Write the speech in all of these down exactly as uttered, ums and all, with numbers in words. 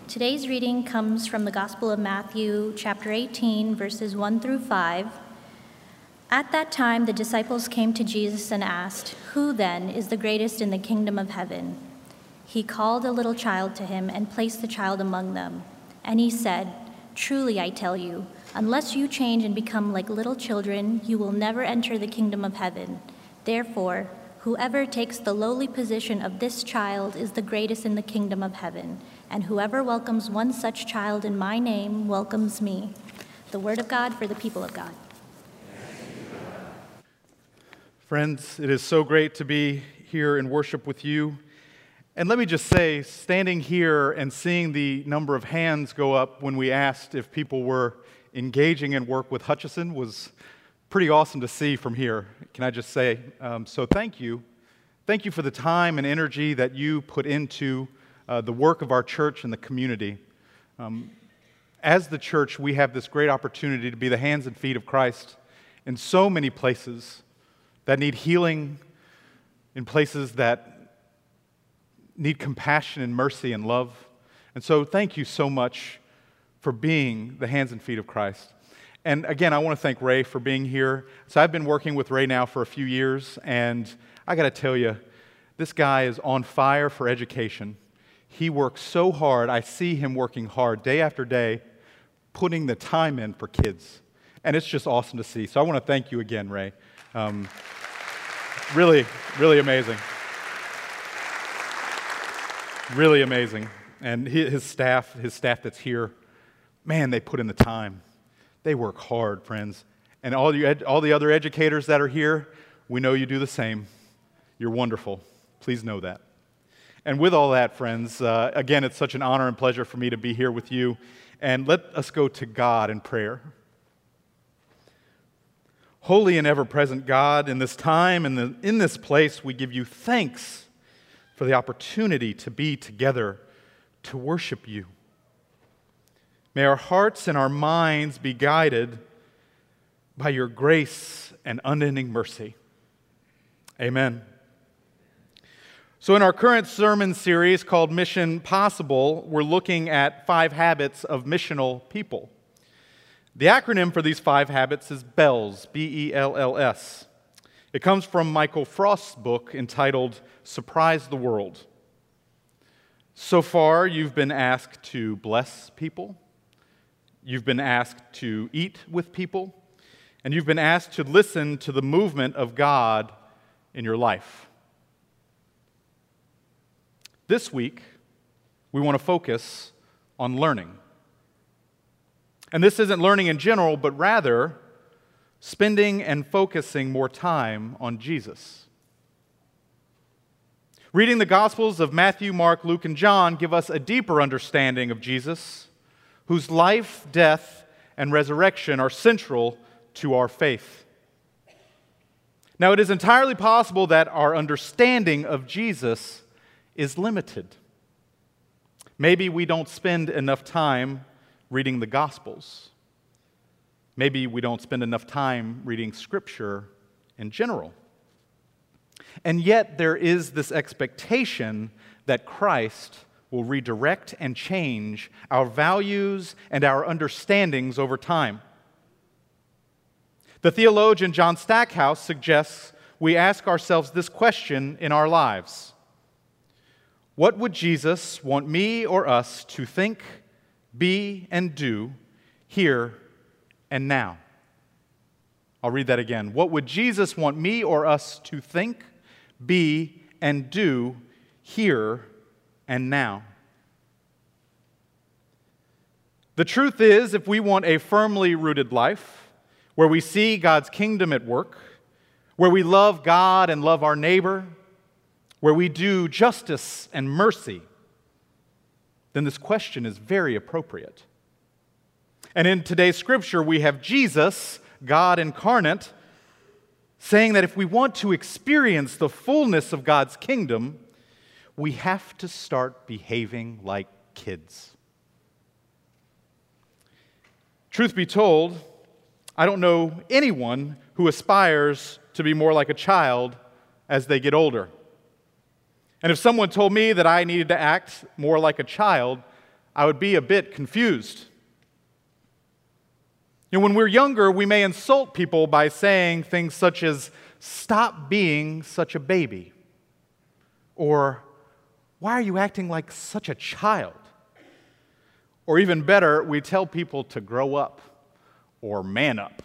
Today's reading comes from the Gospel of Matthew, chapter eighteen, verses one through five. At that time, the disciples came to Jesus and asked, "Who then is the greatest in the kingdom of heaven?" He called a little child to him and placed the child among them. And he said, "Truly I tell you, unless you change and become like little children, you will never enter the kingdom of heaven. Therefore, whoever takes the lowly position of this child is the greatest in the kingdom of heaven, and whoever welcomes one such child in my name welcomes me." The word of God for the people of God. Friends, it is so great to be here in worship with you. And let me just say, standing here and seeing the number of hands go up when we asked if people were engaging in work with Hutchison was pretty awesome to see from here, can I just say. Um, so thank you. Thank you for the time and energy that you put into uh, the work of our church and the community. Um, as the church, we have this great opportunity to be the hands and feet of Christ in so many places that need healing, in places that need compassion and mercy and love. And so thank you so much for being the hands and feet of Christ. And again, I want to thank Ray for being here. So I've been working with Ray now for a few years, and I got to tell you, this guy is on fire for education. He works so hard. I see him working hard day after day, putting the time in for kids. And it's just awesome to see. So I want to thank you again, Ray. Um, really, really amazing. Really amazing. And his staff, his staff that's here, man, they put in the time. They work hard, friends. And all you, all the other educators that are here, we know you do the same. You're wonderful. Please know that. And with all that, friends, uh, again, it's such an honor and pleasure for me to be here with you. And let us go to God in prayer. Holy and ever-present God, in this time and in, in this place, we give you thanks for the opportunity to be together to worship you. May our hearts and our minds be guided by your grace and unending mercy. Amen. So in our current sermon series called Mission Possible, we're looking at five habits of missional people. The acronym for these five habits is BELLS, B E L L S. It comes from Michael Frost's book entitled Surprise the World. So far, you've been asked to bless people, you've been asked to eat with people, and you've been asked to listen to the movement of God in your life. This week, we want to focus on learning. And this isn't learning in general, but rather spending and focusing more time on Jesus. Reading the Gospels of Matthew, Mark, Luke, and John give us a deeper understanding of Jesus, whose life, death, and resurrection are central to our faith. Now, it is entirely possible that our understanding of Jesus is limited. Maybe we don't spend enough time reading the Gospels. Maybe we don't spend enough time reading Scripture in general. And yet there is this expectation that Christ will redirect and change our values and our understandings over time. The theologian John Stackhouse suggests we ask ourselves this question in our lives. What would Jesus want me or us to think, be, and do here and now? I'll read that again. What would Jesus want me or us to think, be, and do here and now? The truth is, if we want a firmly rooted life, where we see God's kingdom at work, where we love God and love our neighbor, where we do justice and mercy, then this question is very appropriate. And in today's scripture, we have Jesus, God incarnate, saying that if we want to experience the fullness of God's kingdom, we have to start behaving like kids. Truth be told, I don't know anyone who aspires to be more like a child as they get older. And if someone told me that I needed to act more like a child, I would be a bit confused. You know, when we're younger, we may insult people by saying things such as, "Stop being such a baby," or "Why are you acting like such a child?" Or even better, we tell people to grow up or man up.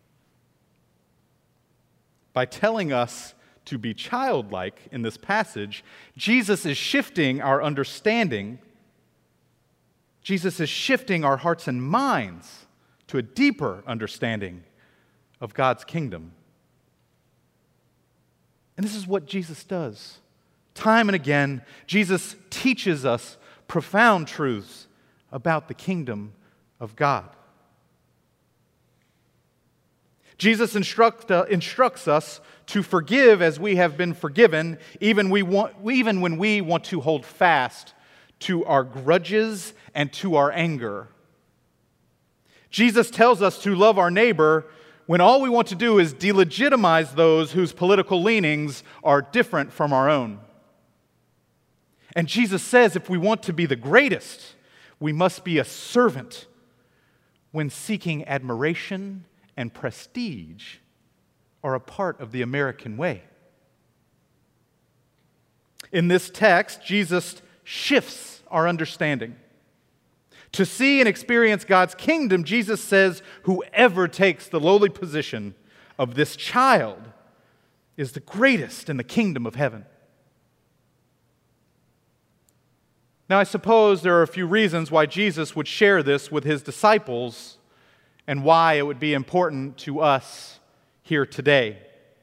By telling us to be childlike in this passage, Jesus is shifting our understanding. Jesus is shifting our hearts and minds to a deeper understanding of God's kingdom. And this is what Jesus does. Time and again, Jesus teaches us profound truths about the kingdom of God. Jesus instruct, uh, instructs us to forgive as we have been forgiven, even, we want, even when we want to hold fast to our grudges and to our anger. Jesus tells us to love our neighbor when all we want to do is delegitimize those whose political leanings are different from our own. And Jesus says if we want to be the greatest, we must be a servant when seeking admiration and prestige are a part of the American way. In this text, Jesus shifts our understanding. To see and experience God's kingdom, Jesus says, whoever takes the lowly position of this child is the greatest in the kingdom of heaven. Now, I suppose there are a few reasons why Jesus would share this with his disciples and why it would be important to us here today.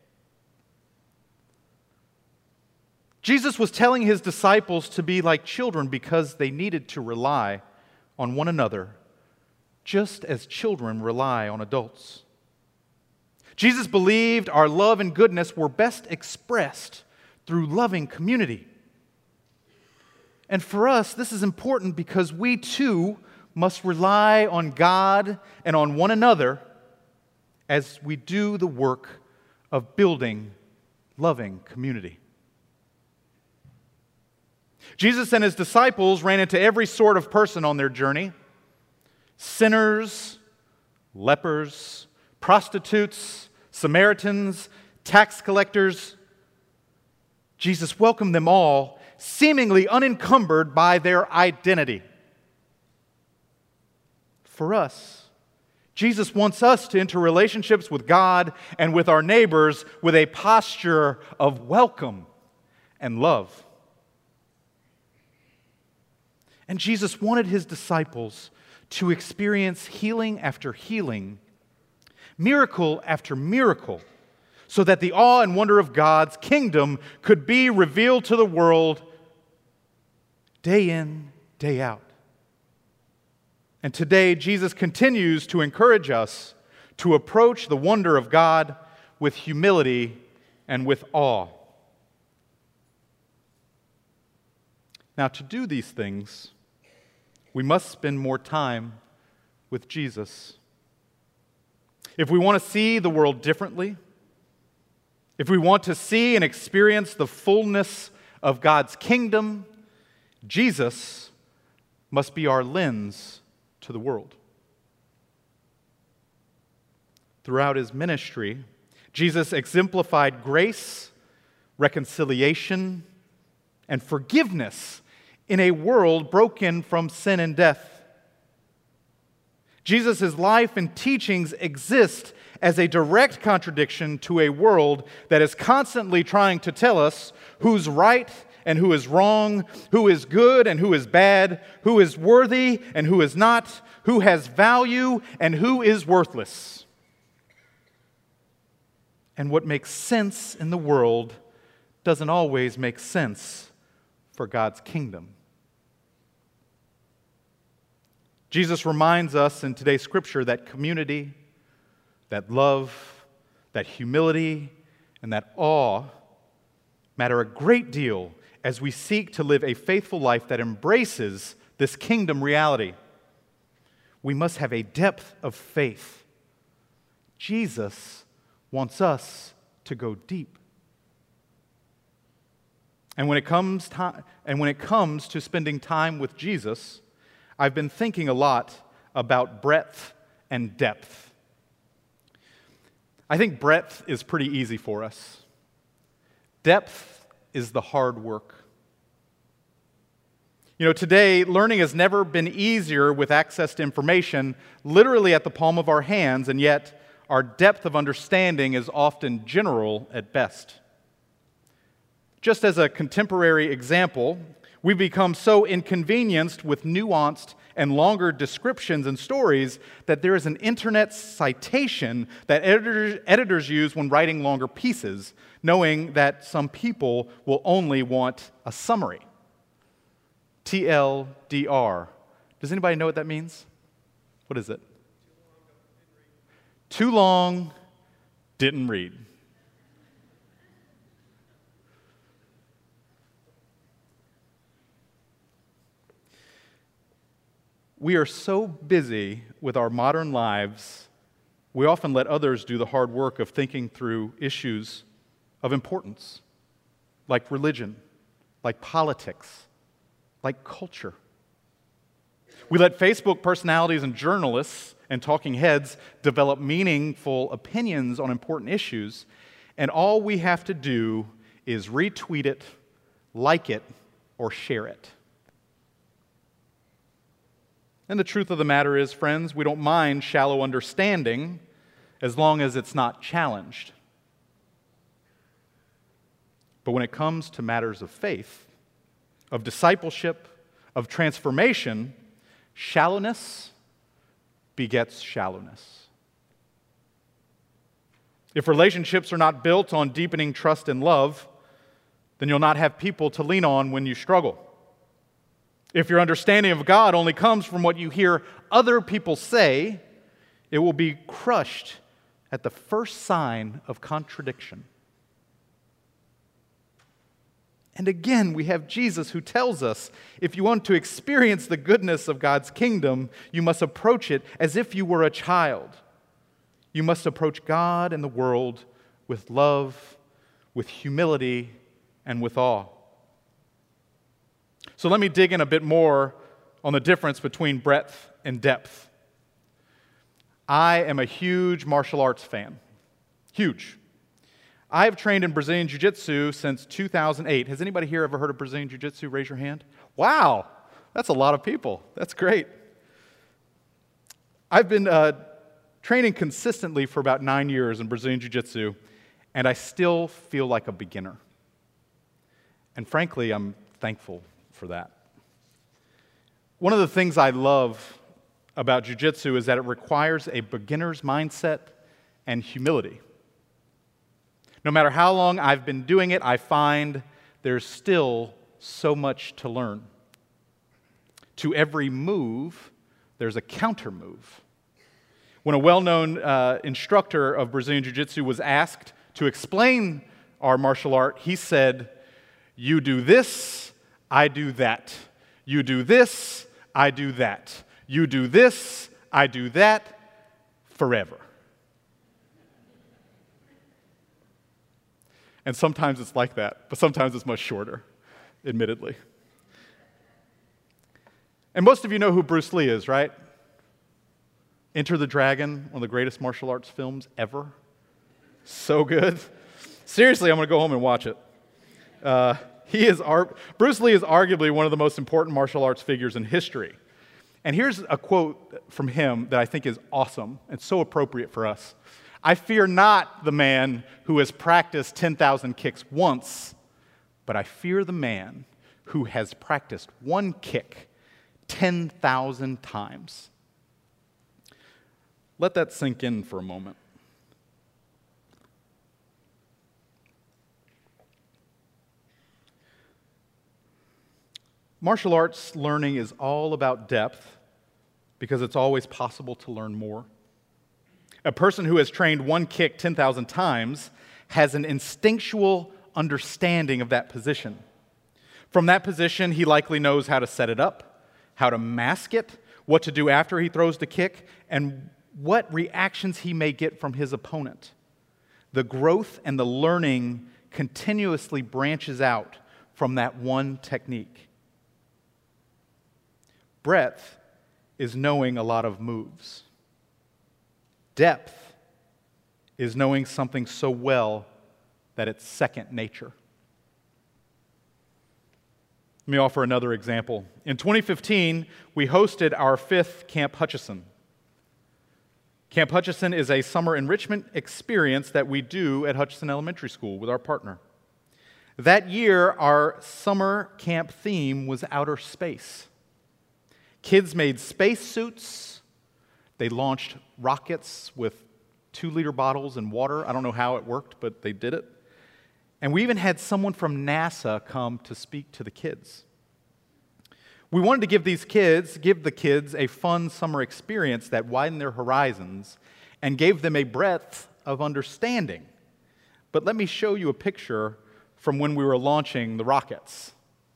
Jesus was telling his disciples to be like children because they needed to rely on one another, just as children rely on adults. Jesus believed our love and goodness were best expressed through loving community. And for us, this is important because we too must rely on God and on one another as we do the work of building loving community. Jesus and his disciples ran into every sort of person on their journey: sinners, lepers, prostitutes, Samaritans, tax collectors. Jesus welcomed them all, seemingly unencumbered by their identity. For us, Jesus wants us to enter relationships with God and with our neighbors with a posture of welcome and love. And Jesus wanted his disciples to experience healing after healing, miracle after miracle, so that the awe and wonder of God's kingdom could be revealed to the world day in, day out. And today, Jesus continues to encourage us to approach the wonder of God with humility and with awe. Now, to do these things, we must spend more time with Jesus. If we want to see the world differently, if we want to see and experience the fullness of God's kingdom, Jesus must be our lens to the world. Throughout his ministry, Jesus exemplified grace, reconciliation, and forgiveness in a world broken from sin and death. Jesus' life and teachings exist as a direct contradiction to a world that is constantly trying to tell us who's right and who is wrong, who is good and who is bad, who is worthy and who is not, who has value and who is worthless. And what makes sense in the world doesn't always make sense for God's kingdom. Jesus reminds us in today's scripture that community, that love, that humility, and that awe matter a great deal as we seek to live a faithful life that embraces this kingdom reality. We must have a depth of faith. Jesus wants us to go deep. And when it comes to, and when it comes to spending time with Jesus, I've been thinking a lot about breadth and depth. I think breadth is pretty easy for us. Depth is the hard work. You know, today, learning has never been easier with access to information literally at the palm of our hands, and yet our depth of understanding is often general at best. Just as a contemporary example, we've become so inconvenienced with nuanced and longer descriptions and stories that there is an internet citation that editors, editors use when writing longer pieces, knowing that some people will only want a summary. T L D R. Does anybody know what that means? What is it? Too long, didn't read. We are so busy with our modern lives, we often let others do the hard work of thinking through issues of importance, like religion, like politics, like culture. We let Facebook personalities and journalists and talking heads develop meaningful opinions on important issues, and all we have to do is retweet it, like it, or share it. And the truth of the matter is, friends, we don't mind shallow understanding as long as it's not challenged. But when it comes to matters of faith, of discipleship, of transformation, shallowness begets shallowness. If relationships are not built on deepening trust and love, then you'll not have people to lean on when you struggle. If your understanding of God only comes from what you hear other people say, it will be crushed at the first sign of contradiction. And again, we have Jesus who tells us, if you want to experience the goodness of God's kingdom, you must approach it as if you were a child. You must approach God and the world with love, with humility, and with awe. So let me dig in a bit more on the difference between breadth and depth. I am a huge martial arts fan. Huge. I have trained in Brazilian Jiu-Jitsu since two thousand eight. Has anybody here ever heard of Brazilian Jiu-Jitsu? Raise your hand. Wow, that's a lot of people. That's great. I've been uh, training consistently for about nine years in Brazilian Jiu-Jitsu, and I still feel like a beginner. And frankly, I'm thankful for that. One of the things I love about Jiu-Jitsu is that it requires a beginner's mindset and humility. No matter how long I've been doing it, I find there's still so much to learn. To every move, there's a counter move. When a well-known uh, instructor of Brazilian Jiu-Jitsu was asked to explain our martial art, he said, "You do this, I do that. You do this, I do that. You do this, I do that, forever." And sometimes it's like that, but sometimes it's much shorter, admittedly. And most of you know who Bruce Lee is, right? Enter the Dragon, one of the greatest martial arts films ever. So good. Seriously, I'm going to go home and watch it. Uh, he is ar- Bruce Lee is arguably one of the most important martial arts figures in history. And here's a quote from him that I think is awesome and so appropriate for us. "I fear not the man who has practiced ten thousand kicks once, but I fear the man who has practiced one kick ten thousand times." Let that sink in for a moment. Martial arts learning is all about depth because it's always possible to learn more. A person who has trained one kick ten thousand times has an instinctual understanding of that position. From that position, he likely knows how to set it up, how to mask it, what to do after he throws the kick, and what reactions he may get from his opponent. The growth and the learning continuously branches out from that one technique. Breadth is knowing a lot of moves. Depth is knowing something so well that it's second nature. Let me offer another example. In twenty fifteen, we hosted our fifth Camp Hutchison. Camp Hutchison is a summer enrichment experience that we do at Hutchison Elementary School with our partner. That year, our summer camp theme was outer space. Kids made space suits. They launched rockets with two-liter bottles and water. I don't know how it worked, but they did it. And we even had someone from NASA come to speak to the kids. We wanted to give these kids, give the kids a fun summer experience that widened their horizons and gave them a breadth of understanding. But let me show you a picture from when we were launching the rockets.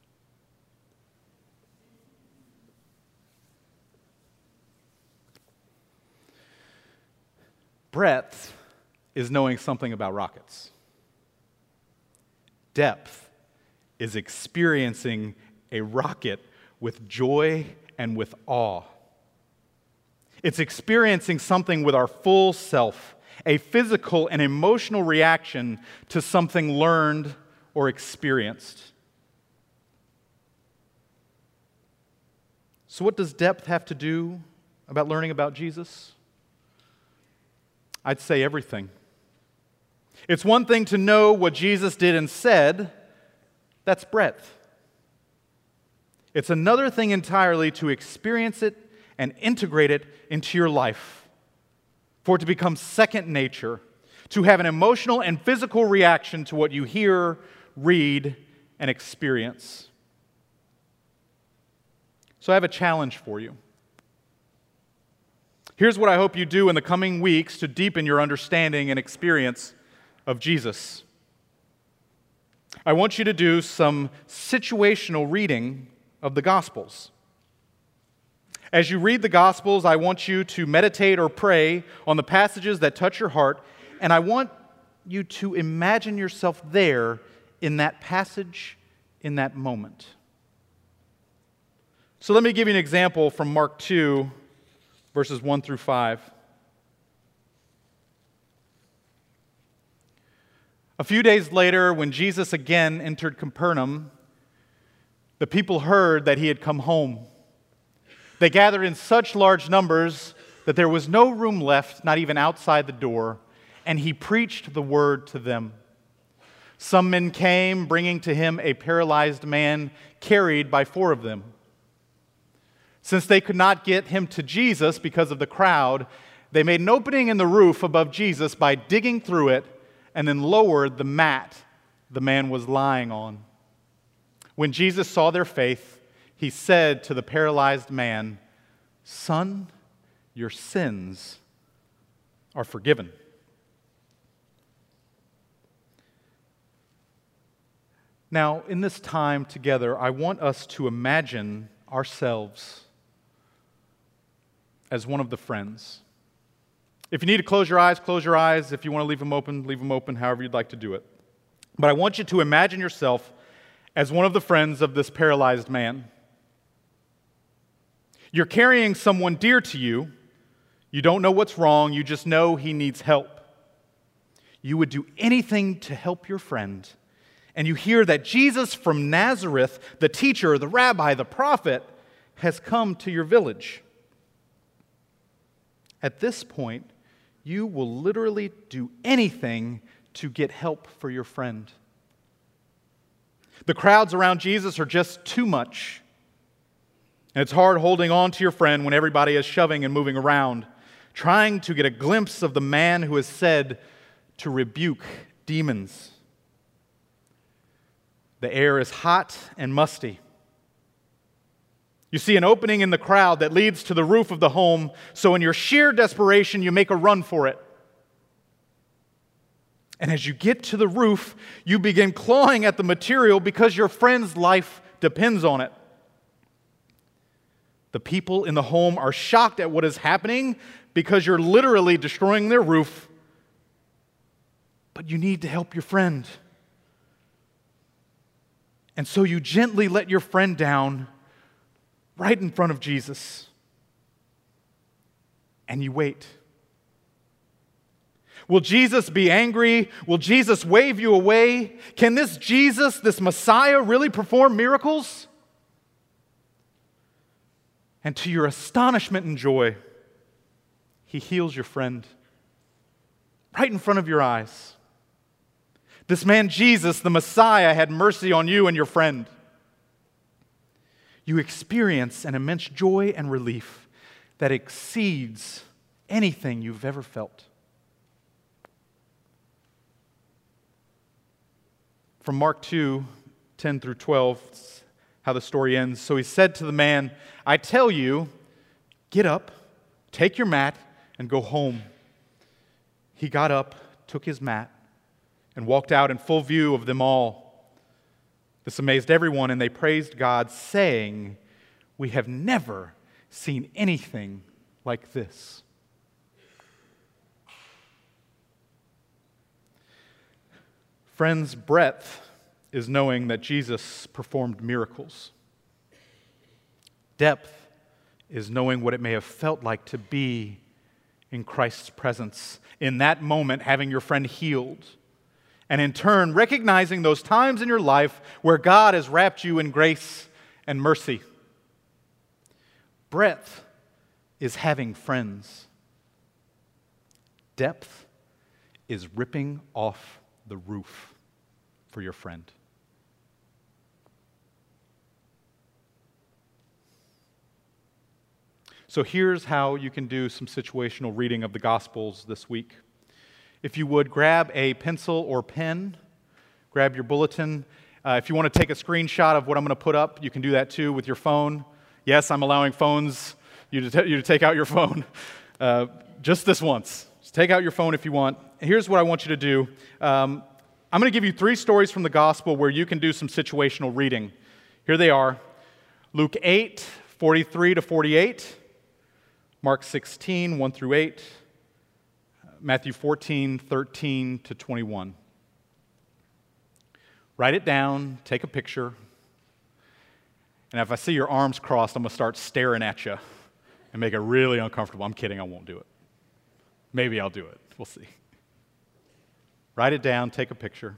Breadth is knowing something about rockets. Depth is experiencing a rocket with joy and with awe. It's experiencing something with our full self, a physical and emotional reaction to something learned or experienced. So what does depth have to do about learning about Jesus? I'd say everything. It's one thing to know what Jesus did and said. That's breadth. It's another thing entirely to experience it and integrate it into your life, for it to become second nature, to have an emotional and physical reaction to what you hear, read, and experience. So I have a challenge for you. Here's what I hope you do in the coming weeks to deepen your understanding and experience of Jesus. I want you to do some situational reading of the Gospels. As you read the Gospels, I want you to meditate or pray on the passages that touch your heart, and I want you to imagine yourself there in that passage, in that moment. So let me give you an example from Mark two, verses one through five. A few days later, when Jesus again entered Capernaum, the people heard that he had come home. They gathered in such large numbers that there was no room left, not even outside the door, and he preached the word to them. Some men came, bringing to him a paralyzed man carried by four of them. Since they could not get him to Jesus because of the crowd, they made an opening in the roof above Jesus by digging through it and then lowered the mat the man was lying on. When Jesus saw their faith, he said to the paralyzed man, "Son, your sins are forgiven." Now, in this time together, I want us to imagine ourselves as one of the friends. If you need to close your eyes, close your eyes. If you want to leave them open, leave them open, however you'd like to do it. But I want you to imagine yourself as one of the friends of this paralyzed man. You're carrying someone dear to you. You don't know what's wrong. You just know he needs help. You would do anything to help your friend. And you hear that Jesus from Nazareth, the teacher, the rabbi, the prophet, has come to your village. At this point, you will literally do anything to get help for your friend. The crowds around Jesus are just too much. And it's hard holding on to your friend when everybody is shoving and moving around, trying to get a glimpse of the man who is said to rebuke demons. The air is hot and musty. You see an opening in the crowd that leads to the roof of the home, so in your sheer desperation, you make a run for it. And as you get to the roof, you begin clawing at the material because your friend's life depends on it. The people in the home are shocked at what is happening because you're literally destroying their roof, but you need to help your friend. And so you gently let your friend down right in front of Jesus. and you wait. Will Jesus be angry? Will Jesus wave you away? Can this Jesus, this Messiah, really perform miracles? And to your astonishment and joy, he heals your friend right in front of your eyes. This man Jesus, the Messiah, had mercy on you and your friend. You experience an immense joy and relief that exceeds anything you've ever felt. From Mark two, ten through twelve, how the story ends. So he said to the man, I tell you, get up, take your mat, and go home. He got up, took his mat, and walked out in full view of them all. This amazed everyone, and they praised God, saying, we have never seen anything like this. Friends, breadth is knowing that Jesus performed miracles. Depth is knowing what it may have felt like to be in Christ's presence, in that moment having your friend healed, and in turn recognizing those times in your life where God has wrapped you in grace and mercy. Breadth is having friends. Depth is ripping off the roof for your friend. So here's how you can do some situational reading of the Gospels this week. If you would, grab a pencil or pen, grab your bulletin. Uh, if you want to take a screenshot of what I'm going to put up, you can do that too with your phone. Yes, I'm allowing phones, you to, t- you to take out your phone. Uh, just this once. Just take out your phone if you want. Here's what I want you to do. Um, I'm going to give you three stories from the Gospel where you can do some situational reading. Here they are. Luke eight, forty-three to forty-eight. Mark sixteen, one through eight. Matthew fourteen, thirteen to twenty-one. Write it down, take a picture. And if I see your arms crossed, I'm going to start staring at you and make it really uncomfortable. I'm kidding, I won't do it. Maybe I'll do it. We'll see. Write it down, take a picture.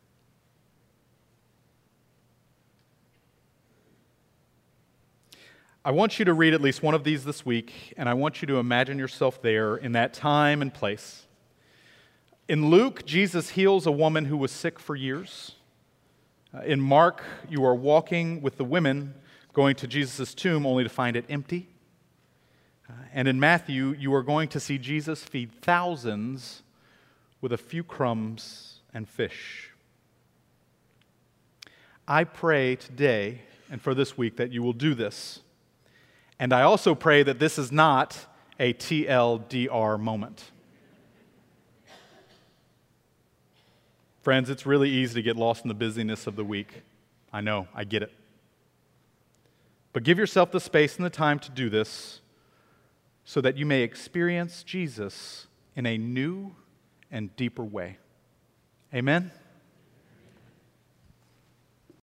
I want you to read at least one of these this week, and I want you to imagine yourself there in that time and place. In Luke, Jesus heals a woman who was sick for years. Uh, in Mark, you are walking with the women going to Jesus' tomb only to find it empty. Uh, and in Matthew, you are going to see Jesus feed thousands with a few crumbs and fish. I pray today and for this week that you will do this. And I also pray that this is not a T L D R moment. Friends, it's really easy to get lost in the busyness of the week. I know, I get it. But give yourself the space and the time to do this so that you may experience Jesus in a new and deeper way. Amen?